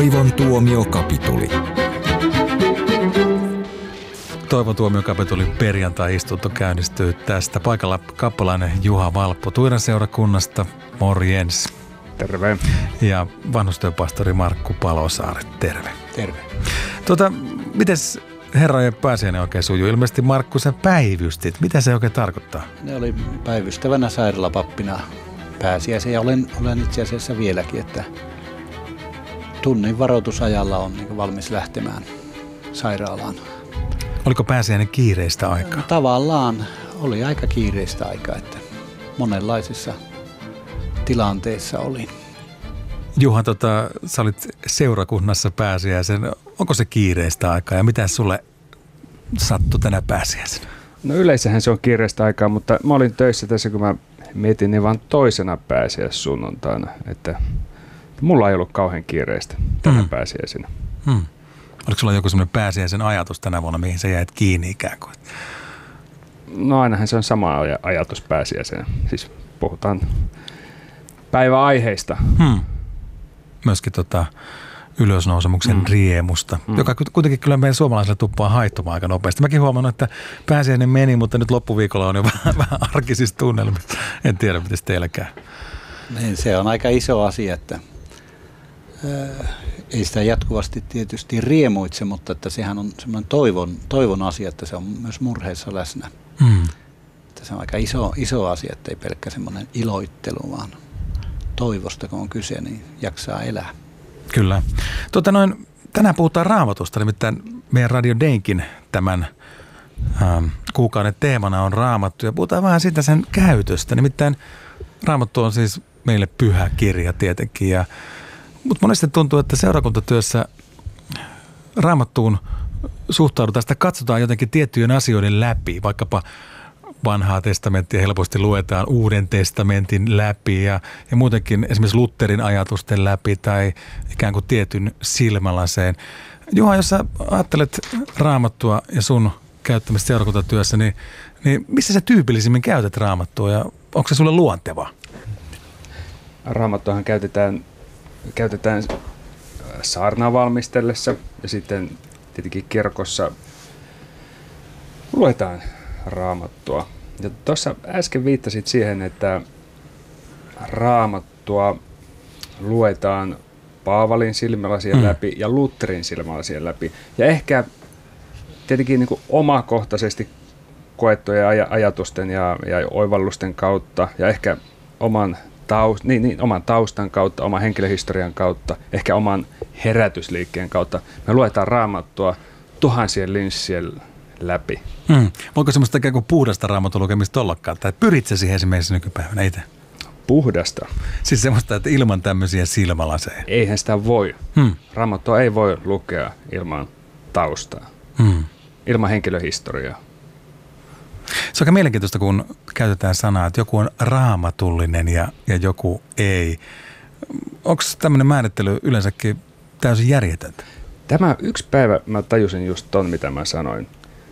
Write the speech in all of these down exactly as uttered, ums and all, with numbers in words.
Toivon tuomiokapituli. Toivon tuomiokapitulin perjantai-istunto käynnistyy tästä. Paikalla kappalainen Juha Valppo Tuiran seurakunnasta. Morjens. Terve. Ja vanhustyöpastori Markku Palosaari. Terve. Terve. Tuota, mites herrojen pääsiäinen oikein sujuu? Ilmeisesti Markku, sä päivystit. Mitä se oikein tarkoittaa? Ne oli päivystävänä sairaalapappina pääsiäisen ja olen, olen itse asiassa vieläkin, että tunnin varoitusajalla on niin valmis lähtemään sairaalaan. Oliko pääsiäinen kiireistä aikaa? Tavallaan oli aika kiireistä aikaa, että monenlaisissa tilanteissa oli. Juha, tota, sä olit seurakunnassa pääsiäisen. Onko se kiireistä aikaa ja mitä sulle sattui tänä pääsiäisenä? No yleensähän se on kiireistä aikaa, mutta mä olin töissä tässä, kun mä mietin niin vaan toisena pääsiäissunnuntaina, että mulla ei ollut kauhean kiireistä tänä mm. pääsiäisenä. Mm. Oliko sulla joku semmoinen pääsiäisen ajatus tänä vuonna, mihin sä jäit kiinni ikään kuin? No ainahan se on sama ajatus pääsiäisenä. Siis puhutaan päiväaiheista. Hmm. Myöskin tota ylösnousemuksen hmm. riemusta, hmm. joka kuitenkin kyllä meidän suomalaisille tuppaa haittumaan aika nopeasti. Mäkin huomannut, että pääsiäinen meni, mutta nyt loppuviikolla on jo vähän, vähän arkisissa tunnelmissa. En tiedä, miten teilläkään. Niin, se on aika iso asia, että ää, ei sitä jatkuvasti tietysti riemuitse, mutta että sehän on semmoinen toivon, toivon asia, että se on myös murheessa läsnä. Hmm. Että se on aika iso, iso asia, että ei pelkkä semmoinen iloittelu, vaan toivosta, kun on kyse, niin jaksaa elää. Kyllä. Tuota noin, tänään puhutaan Raamatusta, nimittäin meidän Radio Daynkin tämän ähm, kuukauden teemana on Raamattu, ja puhutaan vähän siitä sen käytöstä. Nimittäin Raamattu on siis meille pyhä kirja tietenkin, ja, mutta monesti tuntuu, että seurakuntatyössä Raamattuun suhtaudutaan, sitä katsotaan jotenkin tiettyjen asioiden läpi, vaikkapa Vanhaa testamenttia helposti luetaan Uuden testamentin läpi ja, ja muutenkin esimerkiksi Lutherin ajatusten läpi tai ikään kuin tietyn silmälaseen. Juha, jos sä ajattelet Raamattua ja sun käyttämistä seurakuntatyössä, niin, niin missä sä tyypillisimmin käytät Raamattua ja onko se sulle luontevaa? Raamattuahan käytetään, käytetään saarnaa valmistellessa ja sitten tietenkin kirkossa luetaan Raamattua. Ja tuossa äsken viittasit siihen, että Raamattua luetaan Paavalin silmälasien mm. läpi ja Lutherin silmälasien läpi. Ja ehkä tietenkin niin kuin omakohtaisesti koettujen aj- ajatusten ja, ja oivallusten kautta ja ehkä oman, taust, niin, niin, oman taustan kautta, oman henkilöhistorian kautta, ehkä oman herätysliikkeen kautta. Me luetaan Raamattua tuhansien linssien läpi. Hmm. Voiko semmoista ikään kuin puhdasta Raamatun lukemista ollakaan? Tai pyrit sä siihen esimerkiksi nykypäivänä itse? Puhdasta? Siis semmoista, että ilman tämmöisiä silmälaseja. Eihän sitä voi. Hmm. Raamattua ei voi lukea ilman taustaa, hmm. ilman henkilöhistoriaa. Se on aika mielenkiintoista, kun käytetään sanaa, että joku on raamatullinen ja, ja joku ei. Onko tämmöinen määrittely yleensäkin täysin järjetöntä? Tämä yksi päivä mä tajusin just ton, mitä mä sanoin.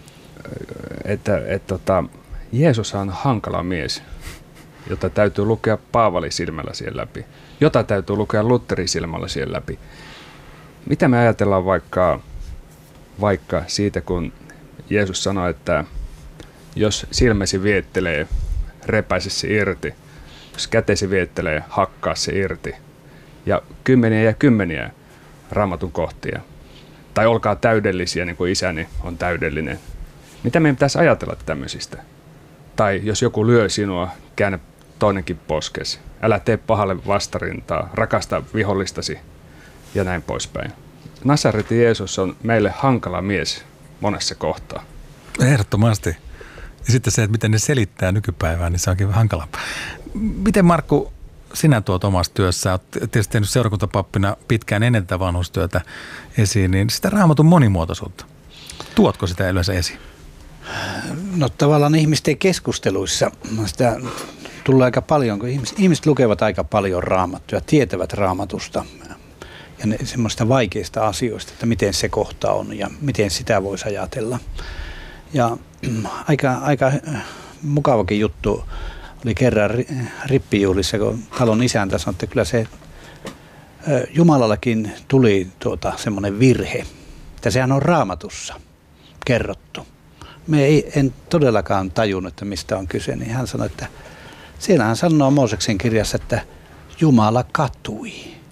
Että et, tota, Jeesus on hankala mies, jota täytyy lukea Paavalin silmälasien läpi, jota täytyy lukea Lutherin silmälasien läpi. Mitä me ajatellaan vaikka, vaikka siitä, kun Jeesus sanoi, että jos silmäsi viettelee, repäise se irti, jos kätesi viettelee, hakkaa se irti. Ja kymmeniä ja kymmeniä Raamatun kohtia. Tai olkaa täydellisiä, niin kuin isäni on täydellinen. Mitä meidän pitäisi ajatella tämmöisistä? Tai jos joku lyö sinua, käännä toinenkin poskesi. Älä tee pahalle vastarintaa, rakasta vihollistasi ja näin poispäin. Nasaretin Jeesus on meille hankala mies monessa kohtaa. Ehdottomasti. Ja sitten se, että miten ne selittää nykypäivään, niin se onkin hankalampaa. Miten Markku, sinä tuot omassa työssä, olet tietysti tehnyt seurakuntapappina pitkään ennen tätä vanhustyötä esiin, niin sitä Raamatun monimuotoisuutta. Tuotko sitä yleensä esiin? No tavallaan ihmisten keskusteluissa sitä tulee aika paljon, kun ihmiset, ihmiset lukevat aika paljon Raamattua, tietävät Raamatusta ja ne, semmoista vaikeista asioista, että miten se kohta on ja miten sitä voisi ajatella. Ja aika, aika mukavakin juttu oli kerran rippijuhlissa, kun talon isäntä sanoi, että kyllä se Jumalallakin tuli tuota, semmoinen virhe, että sehän on Raamatussa kerrottu. Me ei, en todellakaan tajunnut, että mistä on kyse, niin hän sanoi, että siellä hän sanoo Mooseksen kirjassa, että Jumala katui,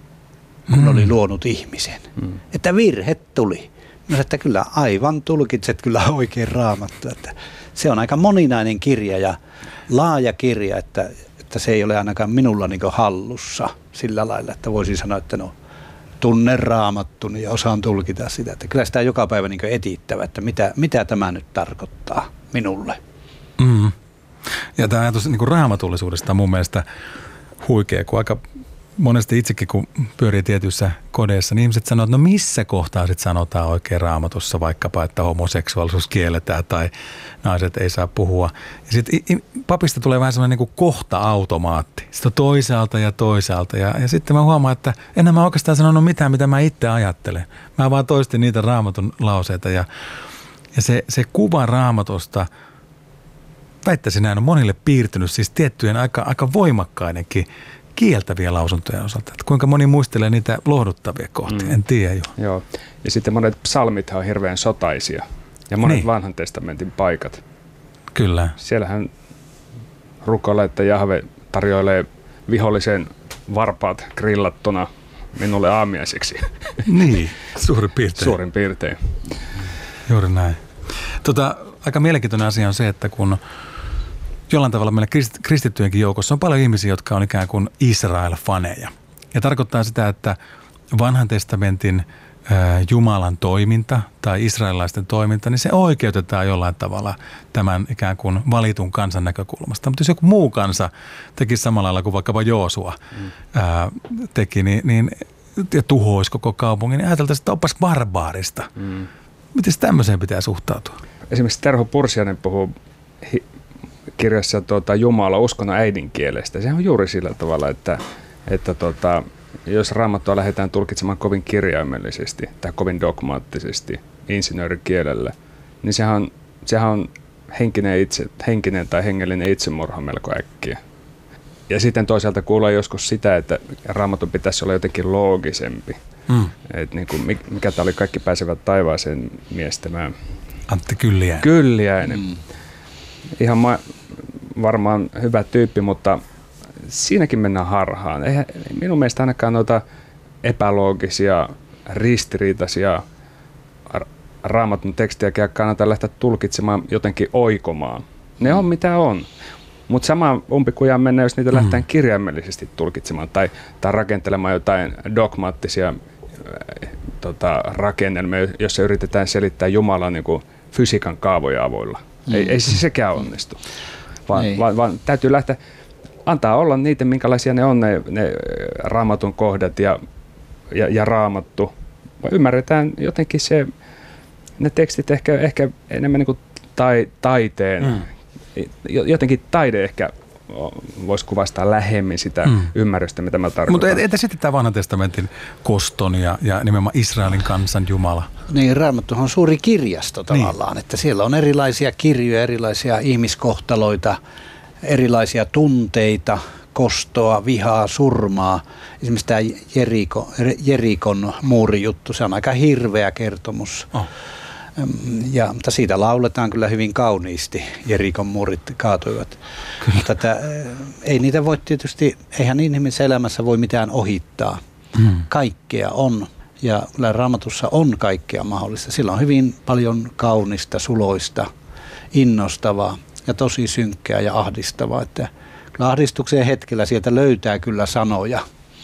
kun mm. oli luonut ihmisen. Mm. Että virhe tuli. Mä että kyllä aivan tulkitset kyllä oikein Raamattua. Että se on aika moninainen kirja ja laaja kirja, että, että se ei ole ainakaan minulla niin kuin hallussa sillä lailla, että voisin sanoa, että no tunnen Raamattuni ja osaan tulkita sitä. Että kyllä sitä joka päivä niin kuin etittävä, että mitä, mitä tämä nyt tarkoittaa minulle. Mm. Ja tämä ajatus niin kuin raamatullisuudesta on mun mielestä huikea, kun aika monesti itsekin, kun pyörii tietyissä kodeissa, niin ihmiset sanoo, että no missä kohtaa sitten sanotaan oikein Raamatussa vaikkapa, että homoseksuaalisuus kielletään tai naiset ei saa puhua. Ja sitten papista tulee vähän sellainen niin kuin kohta-automaatti. Sitten on toisaalta ja toisaalta. Ja, ja sitten mä huomaan, että enää mä oikeastaan sanonut mitään, mitä mä itse ajattelen. Mä vaan toistin niitä Raamatun lauseita. Ja, ja se, se kuva Raamatusta, väittäisin näin, on monille piirtynyt siis tiettyjen aika, aika voimakkaidenkin kieltäviä lausuntoja osalta. Että kuinka moni muistelee niitä lohduttavia kohtia, mm. en tiedä jo. Joo, ja sitten monet psalmithan on hirveän sotaisia ja monet niin. vanhan testamentin paikat. Kyllä. Siellähän rukoilee, että Jahve tarjoilee vihollisen varpaat grillattuna minulle aamiaiseksi. Niin, suurin piirtein. Suurin piirtein. Juuri näin. Tota, aika mielenkiintoinen asia on se, että kun jollain tavalla meillä kristittyjenkin joukossa on paljon ihmisiä, jotka on ikään kuin Israel-faneja. Ja tarkoittaa sitä, että vanhan testamentin ää, Jumalan toiminta tai israelilaisten toiminta, niin se oikeutetaan jollain tavalla tämän ikään kuin valitun kansan näkökulmasta. Mutta jos joku muu kansa teki samalla lailla kuin vaikkapa Joosua mm. ää, teki, niin, niin ja tuhoisi koko kaupungin, niin ajateltaan, että onpas barbaarista. Mm. Miten tämmöiseen pitää suhtautua? Esimerkiksi Terho Pursiainen puhuu hi- kirjassa tuota, Jumala uskonnon äidinkielestä. Se on juuri sillä tavalla, että, että tuota, jos Raamattua lähdetään tulkitsemaan kovin kirjaimellisesti tai kovin dogmaattisesti insinöörikielellä, niin sehän on, sehän on henkinen, itse, henkinen tai hengellinen itsemurha melko äkkiä. Ja sitten toisaalta kuulee joskus sitä, että Raamatun pitäisi olla jotenkin loogisempi. Mm. Et niin kuin, mikä tämä oli Kaikki pääsevät taivaaseen mies, tämä Antti Kylliäinen. Kylliäinen. Mm. Ihan ma- varmaan hyvä tyyppi, mutta siinäkin mennään harhaan. Eihän minun mielestä ainakaan noita epäloogisia, ristiriitaisia Raamatun tekstiäkään kannata lähteä tulkitsemaan jotenkin oikomaan. Ne on mitä on. Mutta sama umpikujaan mennään, jos niitä mm. lähdetään kirjaimellisesti tulkitsemaan tai, tai rakentelemaan jotain dogmaattisia äh, tota, rakennelmia, jossa yritetään selittää Jumalaa niin kuin fysiikan kaavoja avoilla. Mm. Ei, ei se sekään onnistu, vaan, vaan, vaan täytyy lähteä, antaa olla niitä, minkälaisia ne on ne, ne Raamatun kohdat ja, ja, ja Raamattu. Ymmärretään jotenkin se, ne tekstit ehkä, ehkä enemmän niin kuin tai, taiteen, mm. jotenkin taide ehkä voisi kuvastaa lähemmin sitä mm. ymmärrystä, mitä mä tarkoitan. Mutta entä sitten tämä vanhan testamentin koston ja, ja nimenomaan Israelin kansan Jumala? Niin, Raamattuhan on suuri kirjasto tavallaan, niin. Että siellä on erilaisia kirjoja, erilaisia ihmiskohtaloita, erilaisia tunteita, kostoa, vihaa, surmaa. Esimerkiksi tämä Jeriko, Jerikon muurijuttu, se on aika hirveä kertomus. Oh. Ja, mutta siitä lauletaan kyllä hyvin kauniisti. Jerikon muurit kaatuivat. Kyllä. Mutta tämä, ei niitä voi tietysti, eihän inhimillisessä elämässä voi mitään ohittaa. Mm. Kaikkea on. Ja kyllä Raamatussa on kaikkea mahdollista. Sillä on hyvin paljon kaunista, suloista, innostavaa ja tosi synkkää ja ahdistavaa. Että kyllä ahdistuksen hetkellä sieltä löytää kyllä sanoja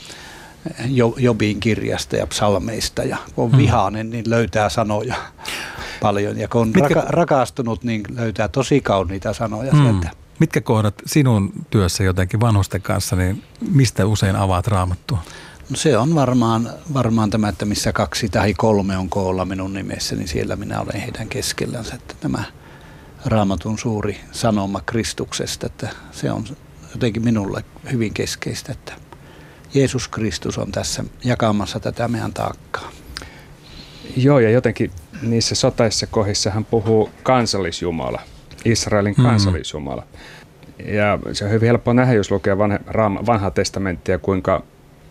Jobin kirjasta ja psalmeista. Ja kun on vihainen, niin löytää sanoja paljon. Ja kun on Mitkä... raka- rakastunut, niin löytää tosi kauniita sanoja hmm. sieltä. Mitkä kohdat sinun työssä jotenkin vanhusten kanssa, niin mistä usein avaat Raamattua? No se on varmaan, varmaan tämä, että missä kaksi tai kolme on koolla minun nimessä, niin siellä minä olen heidän keskellänsä. Että tämä Raamatun suuri sanoma Kristuksesta, että se on jotenkin minulle hyvin keskeistä, että Jeesus Kristus on tässä jakamassa tätä meidän taakkaa. Joo, ja jotenkin niissä sotaisissa kohdissa hän puhuu kansallisjumala, Israelin kansallisjumala. Mm. Ja se on hyvin helppo nähdä, jos lukee vanha, vanhaa testamenttia, kuinka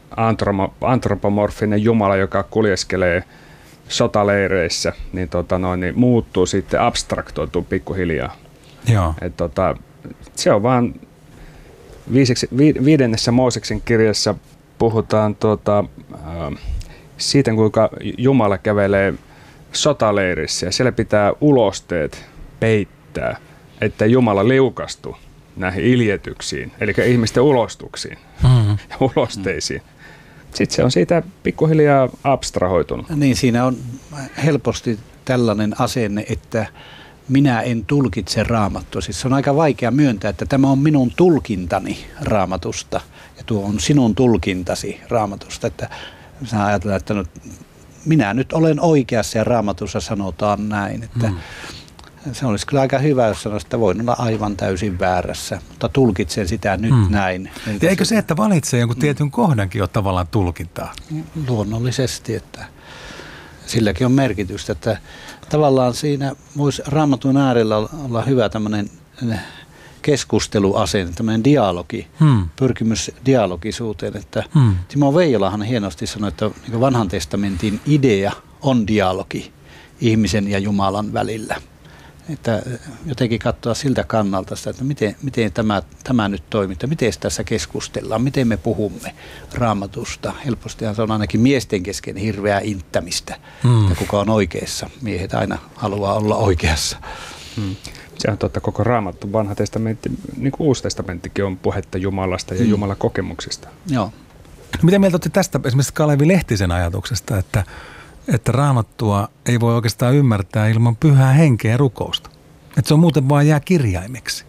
antropomorfinen Jumala, joka kuljeskelee sotaleireissä, niin, tota noin, niin muuttuu sitten, abstraktoituu pikkuhiljaa. Joo. Et tota, se on vaan viiseksi, vi, viidennessä Mooseksen kirjassa puhutaan tota, äh, siitä, kuinka Jumala kävelee sotaleirissä ja siellä pitää ulosteet peittää, että Jumala liukastuu näihin iljetyksiin, eli ihmisten ulostuksiin mm-hmm. ja ulosteisiin. Sitten se on siitä pikkuhiljaa abstrahoitunut. Niin, siinä on helposti tällainen asenne, että minä en tulkitse Raamattua. Siis se on aika vaikea myöntää, että tämä on minun tulkintani Raamatusta ja tuo on sinun tulkintasi Raamatusta. Että sä ajatellaan, että no, minä nyt olen oikeassa ja Raamatussa sanotaan näin. Että mm. Se olisi kyllä aika hyvä, jos sanoisi, että voin olla aivan täysin väärässä, mutta tulkitsen sitä nyt mm. näin. Ja eikö se, että valitsee jonkun tietyn kohdankin ole tavallaan tulkintaa? Luonnollisesti, että silläkin on merkitystä, että tavallaan siinä voisi Raamatun äärellä olla hyvä tämmöinen keskusteluasenne, tämmöinen dialogi, hmm. pyrkimys dialogisuuteen. Että hmm. Timo Veijolahan hienosti sanoi, että vanhan testamentin idea on dialogi ihmisen ja Jumalan välillä. Että jotenkin katsoa siltä kannalta sitä, että miten, miten tämä, tämä nyt toimii, että miten tässä keskustellaan, miten me puhumme Raamatusta. Helpostihan se on ainakin miesten kesken hirveää inttämistä, hmm. että kuka on oikeassa. Miehet aina haluaa olla oikeassa. Hmm. Se on totta, koko Raamattu, vanha testamentti, niin kuin uusi testamenttikin on puhetta Jumalasta ja hmm. Jumalan kokemuksista. Joo. Mitä mieltä olette tästä esimerkiksi Kalevi Lehtisen ajatuksesta, että että Raamattua ei voi oikeastaan ymmärtää ilman pyhää henkeä ja rukousta? Että se on muuten vaan jää kirjaimeksi.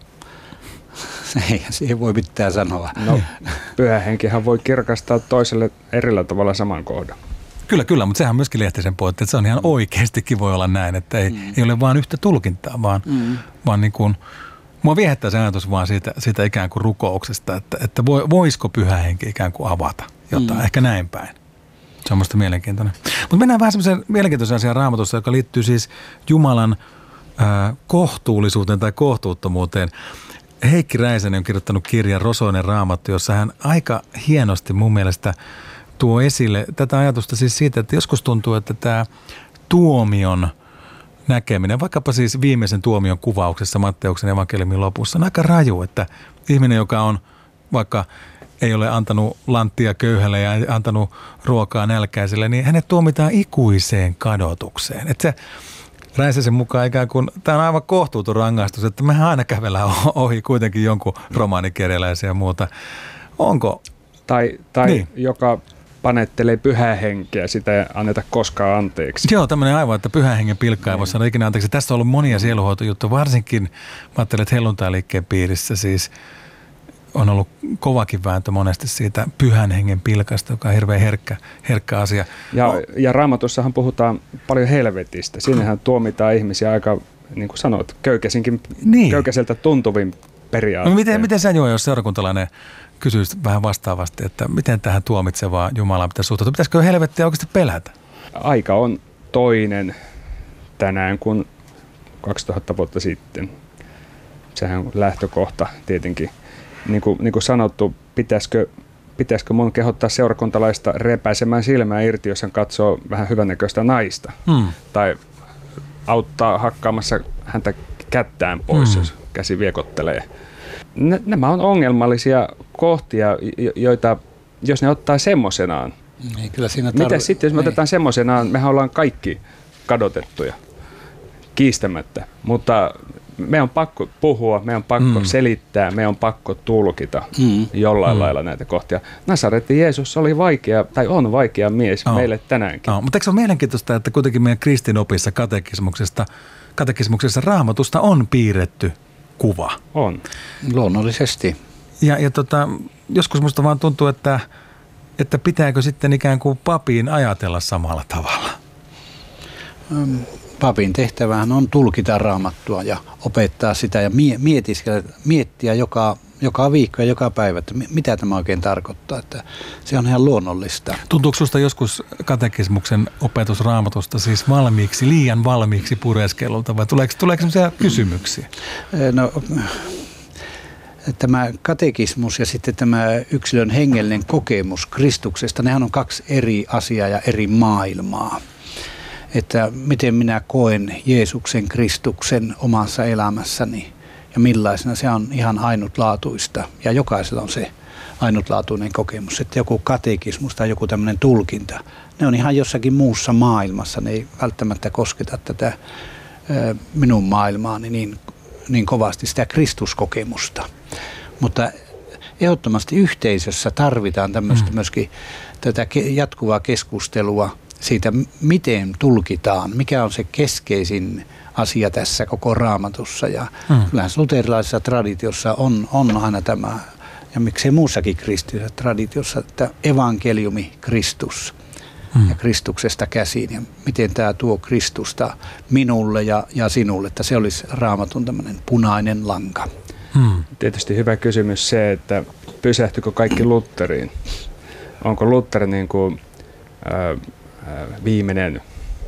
Ei, siihen voi mitään sanoa. No, pyhä henkihän voi kirkastaa toiselle erillä tavalla saman kohdan. Kyllä, kyllä, mutta sehän on myöskin Lehtisen pointti, että se on ihan oikeastikin voi olla näin, että ei, mm. ei ole vaan yhtä tulkintaa, vaan, mm. vaan niin kuin, mua viehättää se ajatus vaan siitä, siitä ikään kuin rukouksesta, että, että voisiko pyhä henki ikään kuin avata jotain, mm. ehkä näin päin. Se on musta mielenkiintoinen. Mutta mennään vähän semmoiseen mielenkiintoiseen asiaan Raamatussa, joka liittyy siis Jumalan äh, kohtuullisuuteen tai kohtuuttomuuteen. Heikki Räisänen on kirjoittanut kirjan Rosoinen Raamattu, jossa hän aika hienosti mun mielestä tuo esille tätä ajatusta siis siitä, että joskus tuntuu, että tämä tuomion näkeminen, vaikkapa siis viimeisen tuomion kuvauksessa Matteuksen evankeliumin lopussa, on aika raju, että ihminen, joka on vaikka ei ole antanut lanttia köyhälle ja antanut ruokaa nälkäiselle, niin hänet tuomitaan ikuiseen kadotukseen. Että se Räisäsen mukaan ikään kuin, tämä on aivan kohtuuton rangaistus, että mehän aina kävellään ohi kuitenkin jonkun romaanikirjalaisia ja muuta. Onko? Tai, tai niin. Joka panettelee pyhää henkeä, sitä ei anneta koskaan anteeksi. Joo, tämmöinen aivan, että pyhän hengen pilkkaa ei voi sanoa ikinä anteeksi. Tässä on ollut monia sieluhoitojuttuja, varsinkin mä ajattelen, että helluntailiikkeen piirissä siis on ollut kovakin vääntö monesti siitä pyhän hengen pilkasta, joka on hirveän herkkä, herkkä asia. Ja, ja Raamatussahan puhutaan paljon helvetistä. Siinähän tuomitaan ihmisiä aika, niin kuin sanoit, köykäisinkin, niin. köykäiseltä tuntuvin periaattein. No miten, miten sä, Juha, jos seurakuntalainen kysyisi vähän vastaavasti, että miten tähän tuomitsevaan Jumalaan pitäisi suhtautua? Pitäisikö helvettiä oikeasti pelätä? Aika on toinen tänään kuin kaksituhatta vuotta sitten. Sehän on lähtökohta tietenkin. Niin kuin, niin kuin sanottu, pitäisikö, pitäisikö mun kehottaa seurakuntalaista repäisemään silmää irti, jos hän katsoo vähän hyvännäköistä naista. Hmm. Tai auttaa hakkaamassa häntä kättään pois, hmm. jos käsi viekottelee. N- nämä on ongelmallisia kohtia, joita, jos ne ottaa semmoisenaan. Ei, kyllä siinä tarv- Mitä sitten, jos me ei. otetaan semmoisenaan, mehän ollaan kaikki kadotettuja, kiistämättä, mutta me on pakko puhua, me on pakko mm. selittää, me on pakko tulkita mm. jollain mm. lailla näitä kohtia. Nasaretin Jeesus oli vaikea, tai on vaikea mies oh. meille tänäänkin. Oh. Mutta eikö se ole mielenkiintoista, että kuitenkin meidän kristinopissa katekismuksesta, katekismuksessa Raamatusta on piirretty kuva? On. Luonnollisesti. Ja, ja tota, joskus musta vaan tuntuu, että, että pitääkö sitten ikään kuin papin ajatella samalla tavalla? Mm. Papin tehtävähän on tulkita Raamattua ja opettaa sitä ja miettiä joka, joka viikko ja joka päivä, että mitä tämä oikein tarkoittaa. Että se on ihan luonnollista. Tuntuuko sinusta joskus katekismuksen opetus Raamatusta siis valmiiksi, liian valmiiksi pureskelulta vai tuleeko, tuleeko sellaisia kysymyksiä? No, tämä katekismus ja sitten tämä yksilön hengellinen kokemus Kristuksesta, nehän on kaksi eri asiaa ja eri maailmaa. Että miten minä koen Jeesuksen Kristuksen omassa elämässäni ja millaisena, se on ihan ainutlaatuista. Ja jokaisella on se ainutlaatuinen kokemus, että joku katekismus tai joku tämmöinen tulkinta, ne on ihan jossakin muussa maailmassa, ne ei välttämättä kosketa tätä minun maailmaani niin, niin kovasti, sitä Kristuskokemusta. Mutta ehdottomasti yhteisössä tarvitaan tämmöistä mm. myöskin tätä jatkuvaa keskustelua siitä, miten tulkitaan, mikä on se keskeisin asia tässä koko Raamatussa. Ja mm. kyllähän luterilaisessa traditiossa on, on aina tämä, ja miksei muussakin kristillisessä traditiossa, että evankeliumi Kristus mm. ja Kristuksesta käsin. Ja miten tämä tuo Kristusta minulle ja, ja sinulle, että se olisi Raamatun tämmöinen punainen lanka. Hmm. Tietysti hyvä kysymys se, että pysähtyykö kaikki Lutteriin? Onko Luther niin kuin, äh, äh, viimeinen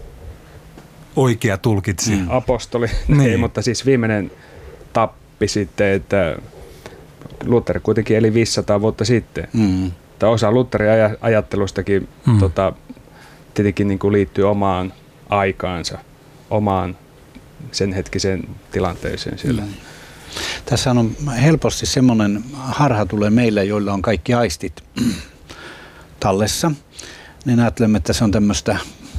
oikea tulkitsi mm. apostoli? Niin. Ei, mutta siis viimeinen tappi sitten, että Luther kuitenkin eli viisisataa vuotta sitten. Mm. Tai osa Lutherin aj- ajattelustakin mm. tota, tietenkin niin kuin liittyy omaan aikaansa, omaan sen hetkiseen tilanteeseen siellä. Mm. Tässä on helposti semmoinen harha tulee meille, joilla on kaikki aistit tallessa. Niin ajattelemme, että se on tämmöistä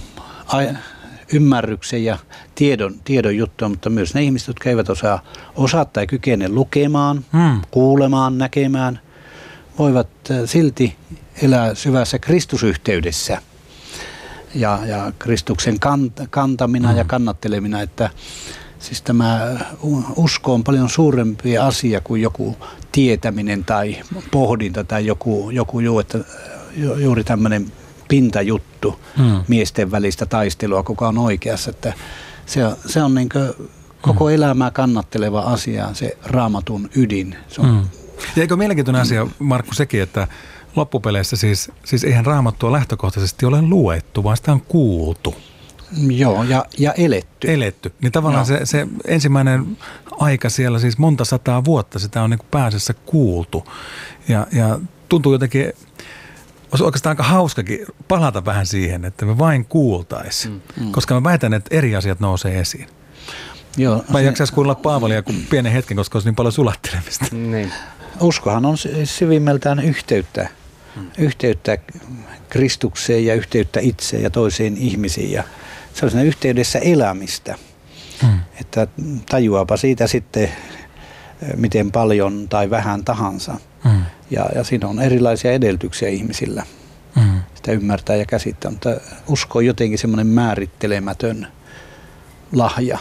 ymmärryksen ja tiedon, tiedon juttua, mutta myös ne ihmiset, jotka eivät osaa, osaa tai kykene lukemaan, hmm. kuulemaan, näkemään, voivat silti elää syvässä Kristusyhteydessä. Ja, ja Kristuksen kant, kantamina hmm. ja kannattelemina, että siis tämä usko on paljon suurempi asia kuin joku tietäminen tai pohdinta tai joku, joku ju, että juuri tämmöinen pintajuttu hmm. miesten välistä taistelua, kuka on oikeassa. Että se, se on niin kuin koko hmm. elämää kannatteleva asia, se Raamatun ydin. Se on, hmm. Ja eikö mielenkiintoinen asia, Markku, sekin, että loppupeleissä siis, siis eihän Raamattua lähtökohtaisesti ole luettu, vaan sitä on kuultu. Joo, ja, ja eletty. Eletty. Niin tavallaan se, se ensimmäinen aika siellä, siis monta sataa vuotta, sitä on niin kuin pääsessä kuultu. Ja, ja tuntuu jotenkin, olisi oikeastaan aika hauskakin palata vähän siihen, että me vain kuultaisiin. Mm, mm. Koska mä väitän, että eri asiat nousee esiin. Joo, mä en jaksaisi kuulla Paavalia kuin pienen hetken, koska olisi niin paljon sulattelemista. Niin. Uskohan on syvimmältään yhteyttä. Mm. Yhteyttä Kristukseen ja yhteyttä itseen ja toisiin ihmisiin. Ja se on siinä yhteydessä elämistä, hmm. että tajuaapa siitä sitten miten paljon tai vähän tahansa. Hmm. Ja, ja siinä on erilaisia edellytyksiä ihmisillä hmm. sitä ymmärtää ja käsittää, mutta usko on jotenkin semmoinen määrittelemätön lahja.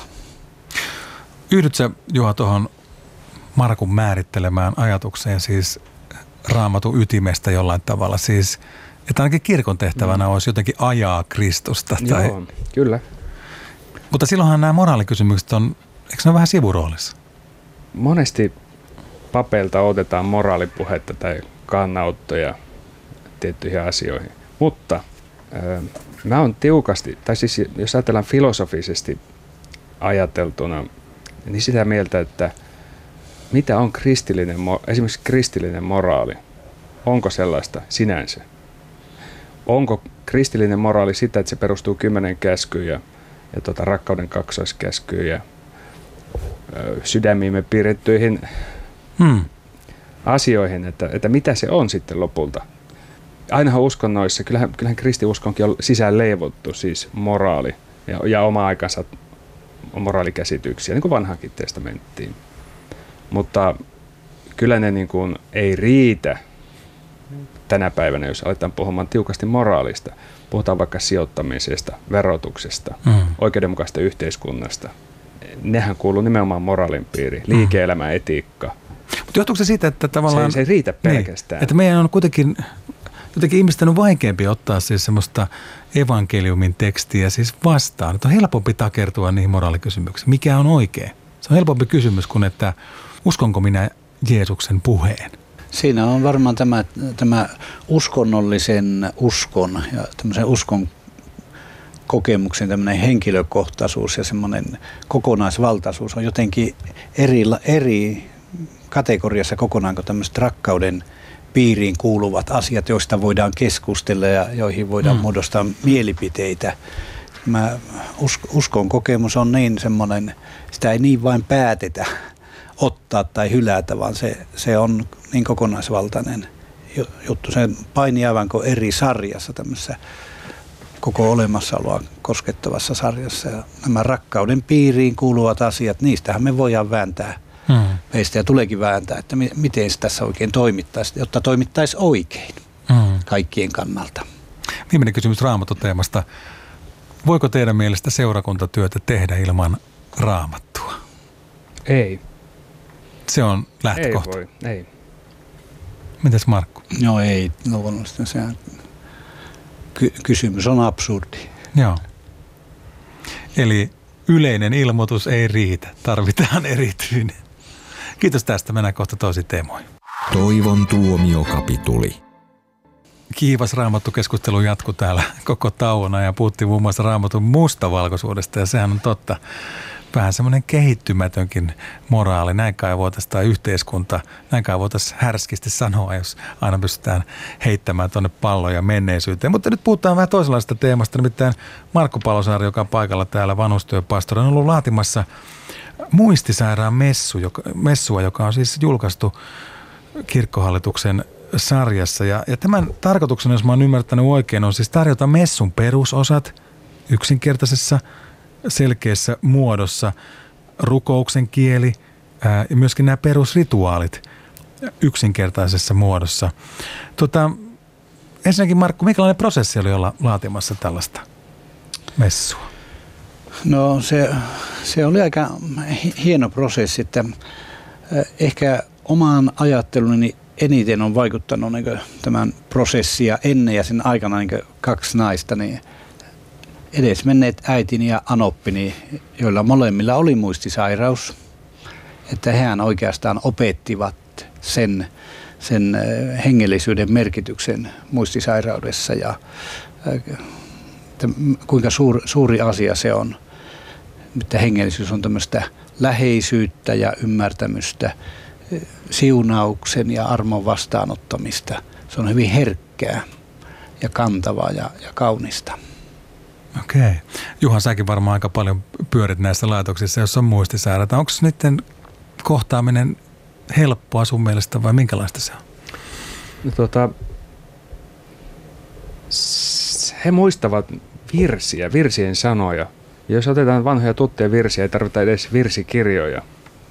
Yhdyt sä, Juha, tuohon Markun määrittelemään ajatukseen siis Raamatun ytimestä jollain tavalla, siis että ainakin kirkon tehtävänä mm. olisi jotenkin ajaa Kristusta. Tai... Joo, kyllä. Mutta silloinhan nämä moraalikysymykset on, eikö ne ole vähän sivuroolissa? Monesti papeilta otetaan moraalipuhetta tai kannanottoja tiettyihin asioihin. Mutta äh, mä oon tiukasti, tai siis jos ajatellaan filosofisesti ajateltuna, niin sitä mieltä, että mitä on kristillinen, esimerkiksi kristillinen moraali? Onko sellaista sinänsä? Onko kristillinen moraali sitä, että se perustuu kymmenen käskyyn ja, ja tota, rakkauden kaksoiskäskyyn ja ö, sydämiimme piirrettyihin hmm. asioihin, että, että mitä se on sitten lopulta? Ainahan uskonnoissa, kyllähän, kyllähän kristiuskonkin on sisään leivottu siis moraali ja, ja oma aikansa moraalikäsityksiä, niin kuin vanhankin testamenttiin. Mutta kyllä ne niin kuin ei riitä tänä päivänä, jos aletaan puhumaan tiukasti moraalista. Puhutaan vaikka sijoittamisesta, verotuksesta, mm. oikeudenmukaista yhteiskunnasta. Nehän kuuluu nimenomaan moraalin piiriin, liike-elämä, etiikka. Mutta johtuuko se siitä, että tavallaan... Se, se ei riitä pelkästään. Niin, että meidän on kuitenkin, jotenkin ihmisten on vaikeampi ottaa siis semmoista evankeliumin tekstiä siis vastaan. Että on helpompi takertua niihin moraalikysymyksiin. Mikä on oikein? Se on helpompi kysymys kuin, että uskonko minä Jeesuksen puheen? Siinä on varmaan tämä, tämä uskonnollisen uskon ja tämmöisen uskon kokemuksen tämmöinen henkilökohtaisuus ja semmoinen kokonaisvaltaisuus on jotenkin eri, eri kategoriassa kokonaan kuin tämmöiset rakkauden piiriin kuuluvat asiat, joista voidaan keskustella ja joihin voidaan mm. muodostaa mielipiteitä. Mä uskon kokemus on niin semmoinen, sitä ei niin vain päätetä ottaa tai hylätä, vaan se, se on niin kokonaisvaltainen juttu. Se painii aivan kuin eri sarjassa, tämmöisessä koko olemassaoloa koskettavassa sarjassa. Ja nämä rakkauden piiriin kuuluvat asiat, niistähän me voidaan vääntää hmm. meistä ja tuleekin vääntää, että mi- miten se tässä oikein toimittaisi, jotta toimittaisi oikein hmm. kaikkien kannalta. Viimeinen kysymys Raamattu-teemasta. Voiko teidän mielestä seurakuntatyötä tehdä ilman Raamattua? Ei. Se on lähtökohta. Ei voi, ei. Mitäs Markku? No ei, luonnollisesti se ky- kysymys on absurdi. Joo. Eli yleinen ilmoitus ei riitä, tarvitaan erityinen. Kiitos tästä, mennään kohta toisiin teemoihin. Toivon tuomiokapituli. Kiivas Raamattu-keskustelu jatkui täällä koko tauona ja puhuttiin muun muassa Raamatun mustavalkoisuudesta ja sehän on totta. Vähän semmoinen kehittymätönkin moraali, näin kai voitaisiin tai yhteiskunta, näin kai voitaisiin härskisti sanoa, jos aina pystytään heittämään tuonne palloja menneisyyteen. Mutta nyt puhutaan vähän toisenlaisesta teemasta, nimittäin Markku Palosaari, joka on paikalla täällä vanhustyöpastori, on ollut laatimassa muistisairaan messu, joka, messua, joka on siis julkaistu Kirkkohallituksen sarjassa. Ja, ja tämän tarkoituksena, jos mä oon ymmärtänyt oikein, on siis tarjota messun perusosat yksinkertaisessa selkeässä muodossa, rukouksen kieli ää, ja myöskin nämä perusrituaalit yksinkertaisessa muodossa. Tota, ensinnäkin Markku, minkälainen prosessi oli olla laatimassa tällaista messua? No se, se oli aika hieno prosessi, että ehkä omaan ajatteluni eniten on vaikuttanut niin tämän prosessia ennen ja sen aikana niin kaksi naista, niin edesmenneet äitini ja anoppini, joilla molemmilla oli muistisairaus, että hehän oikeastaan opettivat sen, sen hengellisyyden merkityksen muistisairaudessa ja että kuinka suur, suuri asia se on, että hengellisyys on tämmöistä läheisyyttä ja ymmärtämystä, siunauksen ja armon vastaanottamista. Se on hyvin herkkää ja kantavaa ja, ja kaunista. Okei. Juha, säkin varmaan aika paljon pyörit näissä laitoksissa, jos on muistisairaita. Onko niiden kohtaaminen helppoa sun mielestä vai minkälaista se on? No, tota, he muistavat virsiä, virsien sanoja. Ja jos otetaan vanhoja tuttuja virsiä, ei tarvita edes virsikirjoja.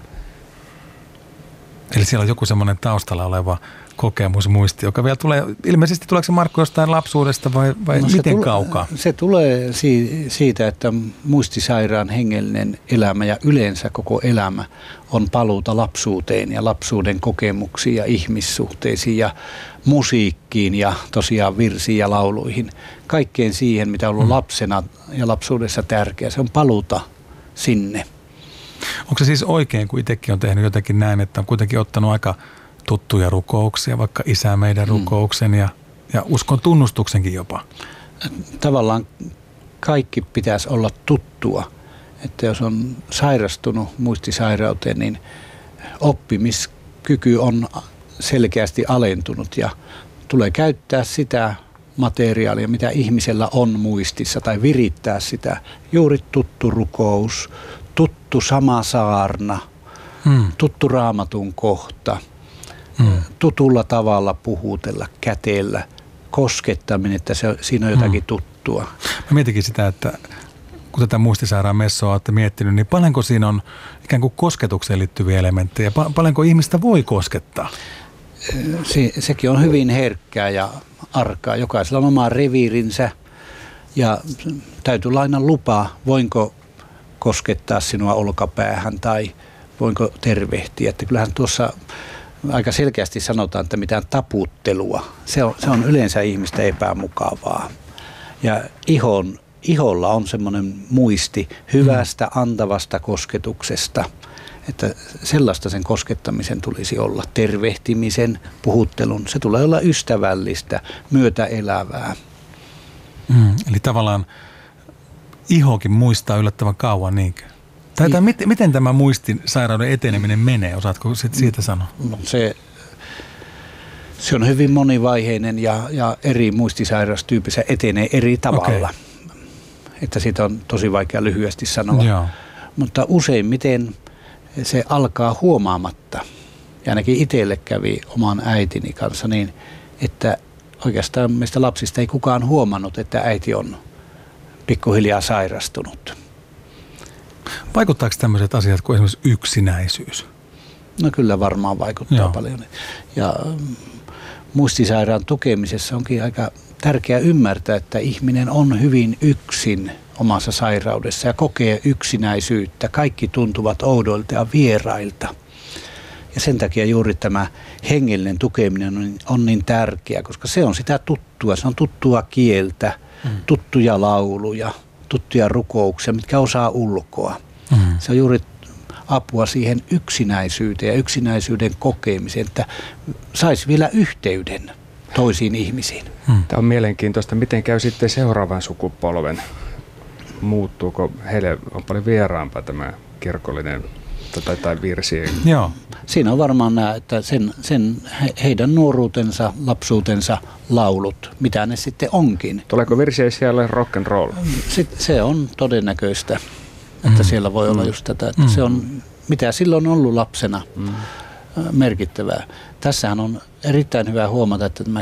Eli siellä on joku semmoinen taustalla oleva kokemus, muisti, joka vielä tulee, ilmeisesti tuleeko se Markku jostain lapsuudesta vai, vai no miten tule, kaukaa? Se tulee siitä, että muistisairaan hengellinen elämä ja yleensä koko elämä on paluuta lapsuuteen ja lapsuuden kokemuksiin ja ihmissuhteisiin ja musiikkiin ja tosiaan virsiin ja lauluihin. Kaikkeen siihen, mitä on ollut hmm. lapsena ja lapsuudessa tärkeää. Se on paluuta sinne. Onko se siis oikein, kun itsekin on tehnyt jotenkin näin, että on kuitenkin ottanut aika tuttuja rukouksia, vaikka Isä meidän rukouksen ja, ja uskon tunnustuksenkin jopa? Tavallaan kaikki pitäisi olla tuttua. Että jos on sairastunut muistisairauteen, niin oppimiskyky on selkeästi alentunut ja tulee käyttää sitä materiaalia, mitä ihmisellä on muistissa tai virittää sitä. Juuri tuttu rukous, tuttu sama saarna, hmm. tuttu raamatun kohta, hmm. tutulla tavalla puhutella, kätellä, koskettaminen, että se, siinä on jotakin hmm. tuttua. Mä mietinkin sitä, että kun tätä muistisairaan messoa olette miettinyt, niin paljonko siinä on ikään kuin kosketukseen liittyviä elementtejä? Paljonko ihmistä voi koskettaa? Se, sekin on hyvin herkkää ja arkaa. Jokaisella on oma reviirinsä ja täytyy lainaa lupaa, voinko koskettaa sinua olkapäähän tai voinko tervehtiä. Että kyllähän tuossa aika selkeästi sanotaan, että mitään taputtelua, se on, se on yleensä ihmistä epämukavaa. Ja ihon, iholla on semmoinen muisti hyvästä antavasta kosketuksesta, että sellaista sen koskettamisen tulisi olla. Tervehtimisen, puhuttelun, se tulee olla ystävällistä, myötäelävää. Mm, eli tavallaan ihokin muistaa yllättävän kauan, niinkö? Tai, tai miten, miten tämä muistisairauden eteneminen menee? Osaatko siitä sanoa? No, se, se on hyvin monivaiheinen ja, ja eri muistisairaustyypissä etenee eri tavalla. Okay. Että siitä on tosi vaikea lyhyesti sanoa. Joo. Mutta useimmiten se alkaa huomaamatta. Ja ainakin itselle kävi oman äitini kanssa niin, että oikeastaan meistä lapsista ei kukaan huomannut, että äiti on pikkuhiljaa sairastunut. Vaikuttaako tämmöiset asiat kuin esimerkiksi yksinäisyys? No kyllä varmaan vaikuttaa Joo. paljon. Ja muistisairaan tukemisessa onkin aika tärkeää ymmärtää, että ihminen on hyvin yksin omassa sairaudessa ja kokee yksinäisyyttä. Kaikki tuntuvat oudoilta ja vierailta. Ja sen takia juuri tämä hengellinen tukeminen on, on niin tärkeä, koska se on sitä tuttua. Se on tuttua kieltä, mm. tuttuja lauluja, tuttuja rukouksia, mitkä osaa ulkoa. Mm. Se on juuri apua siihen yksinäisyyteen ja yksinäisyyden kokemiseen, että saisi vielä yhteyden toisiin ihmisiin. Mm. Tämä on mielenkiintoista. Miten käy sitten seuraavan sukupolven? Muuttuuko? Heille on paljon vieraampaa tämä kirkollinen tai, tai virsien. Joo. Siinä on varmaan nämä, että sen, sen heidän nuoruutensa, lapsuutensa laulut, mitä ne sitten onkin. Tuleeko virsiä siellä rock and roll? Sitten se on todennäköistä, että mm. siellä voi olla just tätä, että mm. se on mitä silloin on ollut lapsena mm. merkittävää. Tässähän on erittäin hyvä huomata, että tämä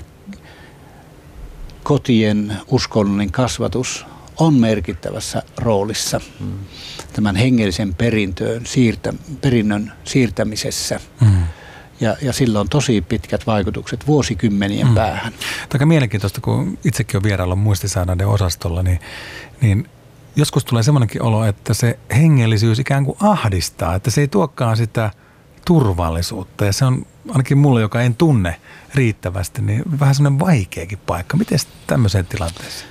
kotien uskonnollinen kasvatus on merkittävässä roolissa mm. tämän hengellisen perintöön, siirtä, perinnön siirtämisessä. Mm. Ja, ja sillä on tosi pitkät vaikutukset vuosikymmenien mm. päähän. Aika mielenkiintoista, kun itsekin on vieraillut muistisairauden osastolla, niin, niin joskus tulee semmoinenkin olo, että se hengellisyys ikään kuin ahdistaa, että se ei tuokaan sitä turvallisuutta. Ja se on ainakin mulle, joka en tunne riittävästi, niin vähän semmoinen vaikeakin paikka. Miten tämmöiseen tilanteeseen?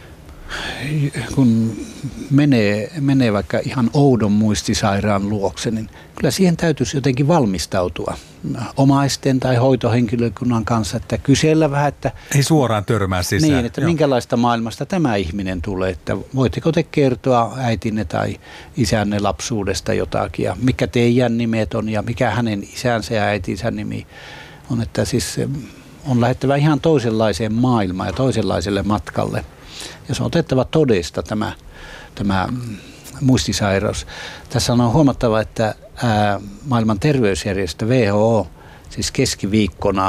Kun menee, menee vaikka ihan oudon muistisairaan luokse, niin kyllä siihen täytyisi jotenkin valmistautua omaisten tai hoitohenkilökunnan kanssa, että kysellä vähän, että ei suoraan törmää sisään. Niin, että Joo. minkälaista maailmasta tämä ihminen tulee, että voitteko te kertoa äitinne tai isänne lapsuudesta jotakin ja mikä teidän nimet on ja mikä hänen isänsä ja äitinsä nimi on, että siis on lähettävä ihan toisenlaiseen maailmaan ja toisenlaiselle matkalle. Ja se on otettava todesta tämä, tämä muistisairaus. Tässä on huomattava, että ää, maailman terveysjärjestö W H O siis keskiviikkona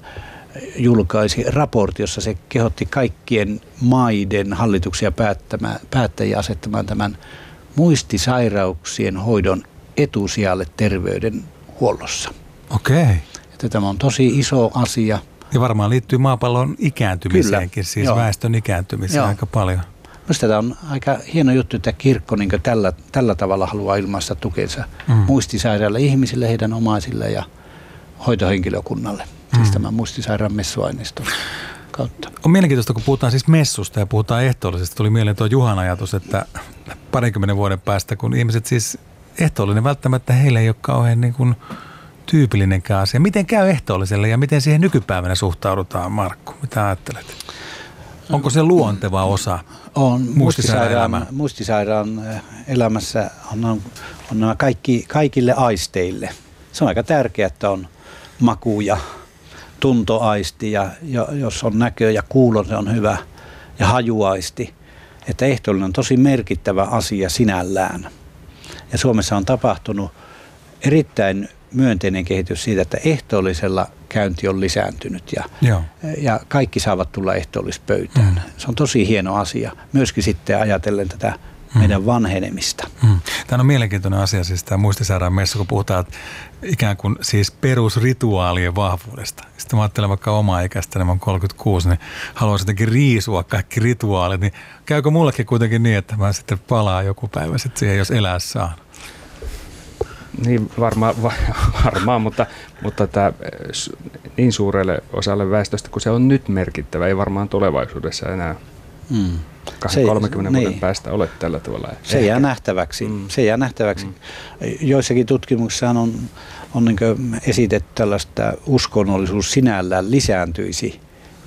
julkaisi raportti, jossa se kehotti kaikkien maiden hallituksia päättäjiä asettamaan tämän muistisairauksien hoidon etusijalle terveydenhuollossa. Okei. Että tämä on tosi iso asia. Ja varmaan liittyy maapallon ikääntymiseenkin, Kyllä. siis Joo. väestön ikääntymiseen Joo. aika paljon. Minusta tämä on aika hieno juttu, että kirkko niin tällä, tällä tavalla haluaa ilmaista tukensa mm. muistisairaille ihmisille, heidän omaisille ja hoitohenkilökunnalle. Mm. Siis tämän muistisairaan messuaineiston kautta. On mielenkiintoista, kun puhutaan siis messusta ja puhutaan ehtoollisesta. Tuli mieleen tuo Juhan ajatus, että parinkymmenen vuoden päästä, kun ihmiset siis ehtoollinen, välttämättä heille ei ole kauhean niin kuin tyypillinenkään asia. Miten käy ehtoolliselle ja miten siihen nykypäivänä suhtaudutaan, Markku? Mitä ajattelet? Onko se luonteva osa on muistisairaan, muistisairaan elämässä on, on, on nämä kaikki, kaikille aisteille. Se on aika tärkeää, että on maku ja tuntoaisti ja jos on näkö ja kuulo, se on hyvä ja hajuaisti. Että ehtoollinen on tosi merkittävä asia sinällään. Ja Suomessa on tapahtunut erittäin myönteinen kehitys siitä, että ehtoollisella käynti on lisääntynyt ja, ja kaikki saavat tulla ehtoollispöytään. Mm. Se on tosi hieno asia. Myöskin sitten ajatellen tätä mm. meidän vanhenemista. Mm. Tämä on mielenkiintoinen asia, siis tämä muistisairaan messu, kun puhutaan ikään kuin siis perusrituaalien vahvuudesta. Sitten mä ajattelen vaikka omaa ikäistä, niin mä oon kolmekymmentäkuusi, niin haluaisin jotenkin riisua kaikki rituaalit. Niin käykö mullekin kuitenkin niin, että mä sitten palaan joku päivä sitten siihen, jos elää saan? Niin varmaan, varmaan mutta, mutta tämä, niin suurelle osalle väestöstä, kun se on nyt merkittävä, ei varmaan tulevaisuudessa enää mm. kolmekymmentä vuoden niin. päästä ole tällä tavalla. Se Ehkä. jää nähtäväksi. Mm. Se jää nähtäväksi. Mm. Joissakin tutkimuksissa on, on niin esitetty tällaista uskonnollisuus sinällään lisääntyisi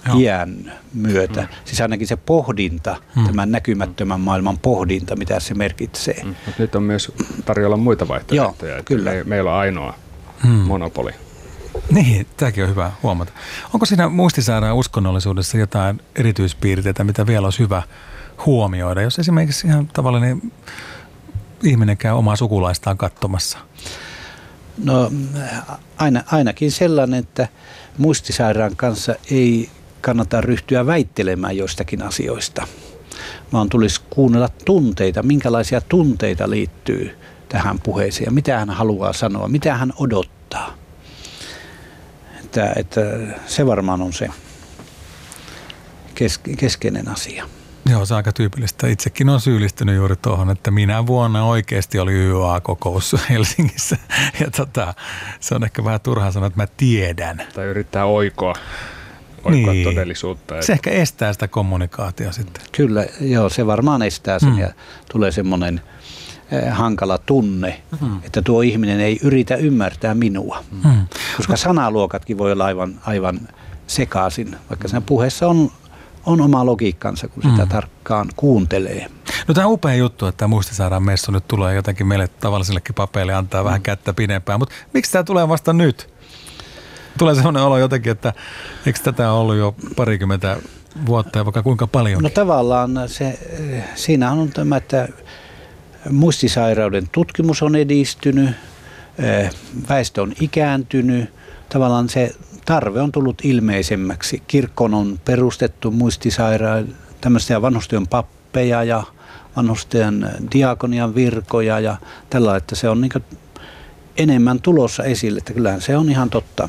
Joo. iän myötä. Mm. Siis ainakin se pohdinta, mm. tämän näkymättömän maailman pohdinta, mitä se merkitsee. Mm. Mutta nyt on myös tarjolla muita vaihtoehtoja. Joo, kyllä. Me, meillä on ainoa mm. monopoli. Niin, tämäkin on hyvä huomata. Onko siinä muistisairaan uskonnollisuudessa jotain erityispiirteitä, mitä vielä olisi hyvä huomioida, jos esimerkiksi ihan tavallinen ihminen käy omaa sukulaistaan katsomassa? No aina, ainakin sellainen, että muistisairaan kanssa ei kannata ryhtyä väittelemään joistakin asioista, vaan tulisi kuunnella tunteita, minkälaisia tunteita liittyy tähän puheeseen ja mitä hän haluaa sanoa, mitä hän odottaa. Että, että se varmaan on se keske, keskeinen asia. Joo, se on aika tyypillistä. Itsekin olen syyllistynyt juuri tuohon, että minä vuonna oikeasti oli Y A-kokous Helsingissä. Ja tota, se on ehkä vähän turhaa sanoa, että mä tiedän. Tai yrittää oikoa, oikoa niin. todellisuutta. Se ehkä estää sitä kommunikaatiota sitten. Kyllä, joo, se varmaan estää sen mm. ja tulee semmoinen eh, hankala tunne, mm. että tuo ihminen ei yritä ymmärtää minua. Mm. Koska sanaluokatkin voi olla aivan, aivan sekaisin, vaikka sen puheessa on on oma logiikkansa, kun sitä mm. tarkkaan kuuntelee. No tämä on upea juttu, että tämä muistisairaan messu nyt tulee jotenkin meille tavallisillekin papeille antaa mm. vähän kättä pidempään, mutta miksi tämä tulee vasta nyt? Tulee sellainen olo jotenkin, että eikö tätä ollut jo parikymmentä vuotta ja vaikka kuinka paljon? No tavallaan se, siinä on tämä, että muistisairauden tutkimus on edistynyt, väestö on ikääntynyt, tavallaan se tarve on tullut ilmeisemmäksi. Kirkkoon on perustettu muistisairaan, tämmöisiä vanhustyön pappeja ja vanhustyön diakonian virkoja ja tällä, että se on niin kuin enemmän tulossa esille, että kyllähän se on ihan totta.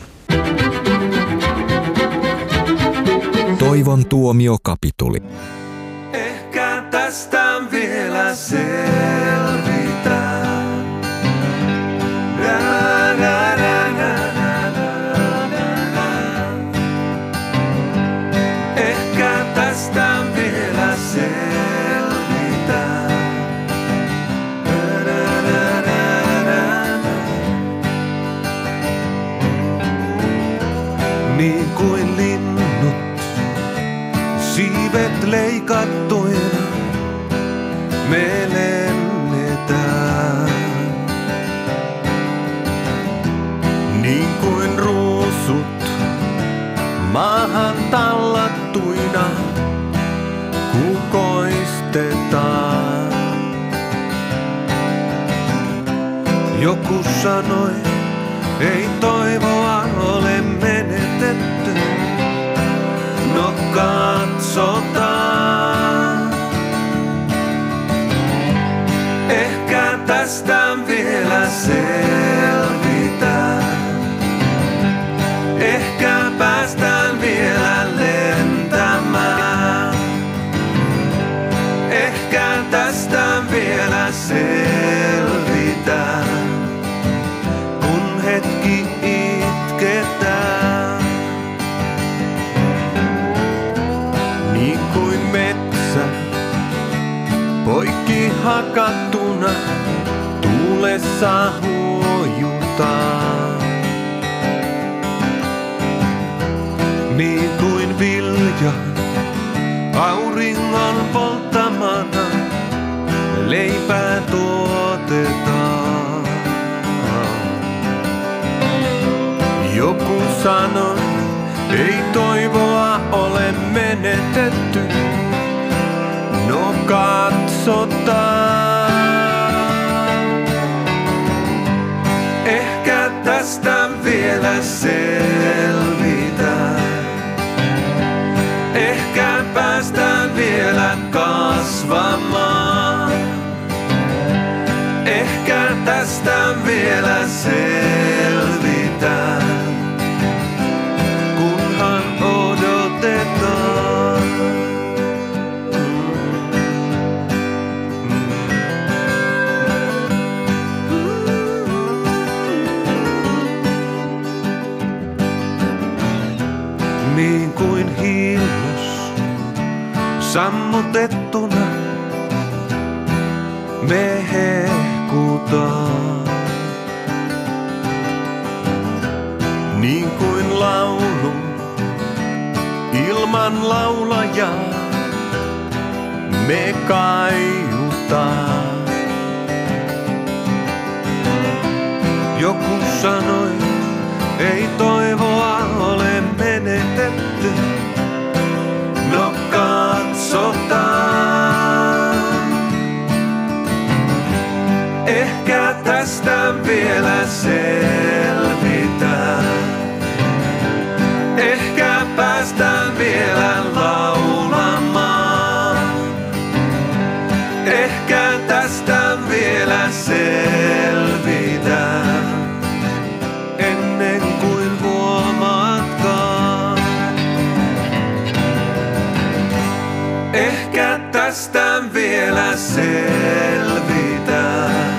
Toivon tuomiokapituli. Ehkä tästä vielä selvitään. Niin kuin linnut, siivet leikattuina, me lennetään. Niin kuin ruusut, maahan tallattuina, kukoistetaan. Joku sanoi, ei toivoa ole menetetty, no katsotaan. Ehkä tästä vielä selvitään. Ehkä päästään vielä lentämään. Ehkä tästä vielä selvitään. Kun hetki itketään. Niin kuin metsä poikki hakattuna tuulessa huojutaan. Niin kuin vilja auringon polttamana leipää tuotetaan. Joku sanoi, ei toivoa ole menetetty, no katsotaan. Ehkä tästä vielä selvitään. Ehkä päästään vielä kasvamaan. Ehkä tästä vielä selvitään. Kunhan odotetaan. Niin kuin hiillos sammutettuna me hehkutaan. Niin kuin laulu ilman laulajaa me kaiutaan. Joku sanoi, ei toivoa ole menetetty. No katsotaan. Ehkä tästä vielä selvitään. Ehkä päästään vielä laulamaan. Ehkä tästä vielä selvitään. Ennen kuin huomaatkaan. Ehkä tästä vielä selvitään.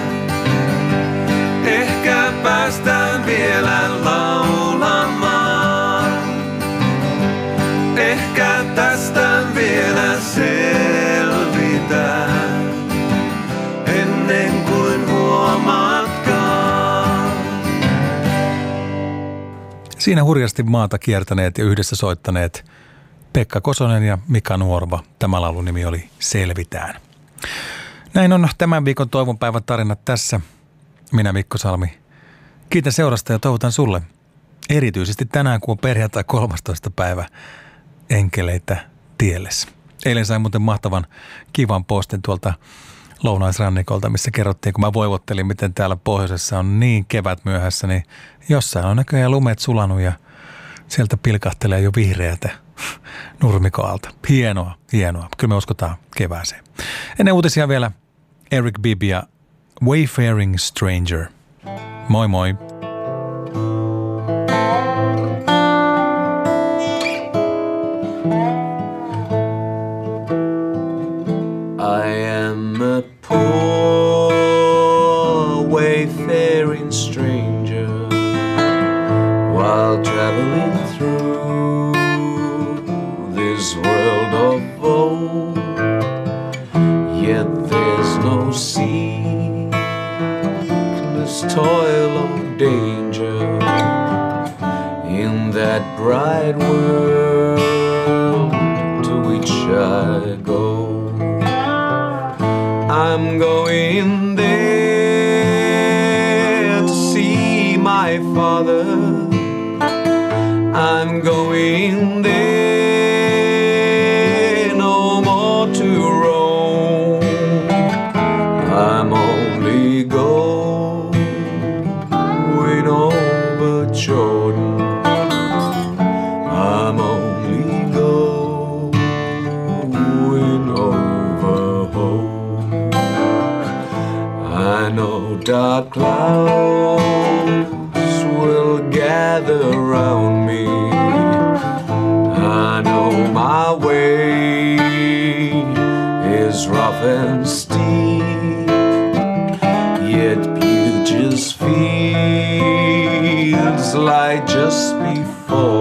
Ehkä päästään vielä laulamaan. Ehkä tästä vielä selvitään. Ennen kuin huomaatkaan. Siinä hurjasti maata kiertäneet ja yhdessä soittaneet Pekka Kosonen ja Mika Nuorva. Tämä laulun nimi oli Selvitään. Näin on tämän viikon Toivonpäivän tarinat tässä. Minä Mikko Salmi. Kiitän seurasta ja toivotan sulle erityisesti tänään, kun on perjantai kolmastoista päivä, enkeleitä tiellesi. Eilen sain muuten mahtavan kivan postin tuolta lounaisrannikolta, missä kerrottiin, kun mä voivottelin, miten täällä pohjoisessa on niin kevät myöhässä, niin jossain on näköjään lumet sulanut ja sieltä pilkahtelee jo vihreätä nurmikoalta. Hienoa, hienoa. Kyllä me uskotaan kevääseen. Ennen uutisia vielä Eric Bibb ja Wayfaring Stranger. Moi moi. I am a poor wayfaring stranger while traveling through this world of woe. Yet there's no ceaseless toil or danger in that bright world to which I go. I'm going there to see my father. I'm going there no more to roam. I'm only going over Jordan. I'm only going over home. I know dark clouds will gather round me. I know my way is rough and steep, yet beauty just feels like just before